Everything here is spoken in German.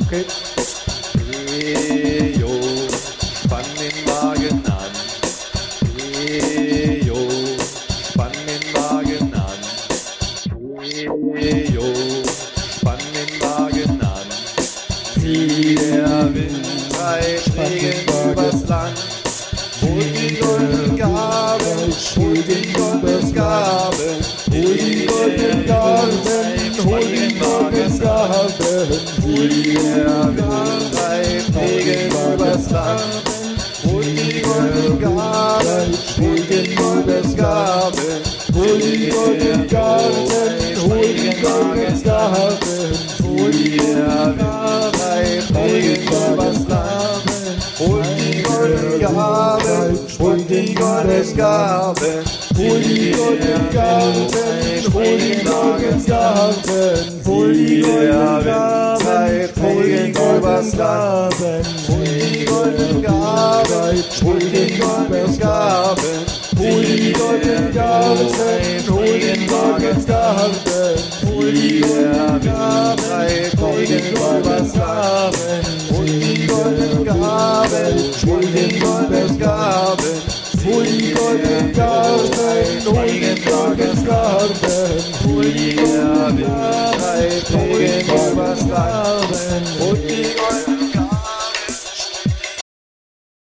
Okay. Leo, spann den Wagen an. Leo, spann den Wagen an. Leo, spann den Wagen an. Sieh, der Wind treibt Regen übers Land. Hol die goldenen Gaben, hol die goldenen Gaben, hol die goldenen Gaben, hol die goldenen Gaben. Sieh, der Wind treibt Regen übers Land. Hol die goldenen Gaben, hol die goldenen Gaben, hol die goldenen Gaben, hol die goldenen Gaben. Hol die Wind treibt Regen übers Land. Hol die goldenen Gaben, hol die goldenen Gaben, hol die goldenen Gaben, hol die goldenen Gaben, hol die goldenen Gaben, hol die goldenen Gaben, hol die goldenen Gaben, hol die goldenen Gaben, hol die goldenen Gaben, hol die goldenen Gaben, hol die goldenen Gaben, hol die goldenen Gaben, hol die goldenen Gaben, hol die goldenen Gaben, hol die goldenen Gaben, hol die goldenen Gaben, hol die goldenen Gaben, hol die goldenen Gaben, hol die